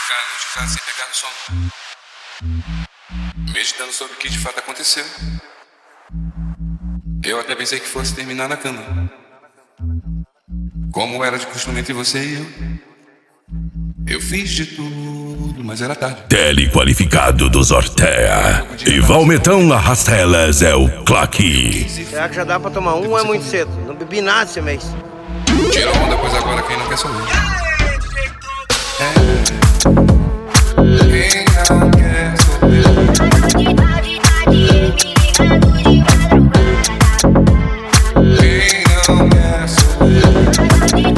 Ficar sem pegar no som, meditando sobre o que de fato aconteceu. Eu até pensei que fosse terminar na cama, como era de costume entre você e eu. Eu fiz de tudo, mas era tarde. Telequalificado dos Ortea. E Valmetão Arrastelas é o claque. Será que já dá pra tomar um ou é muito cedo? Não bebi nada esse mês. Tira onda, pois agora quem não quer sou eu. Quem não quer sou eu. Quem não quer sou eu.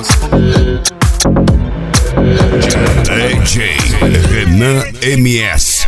DJ Renan MS.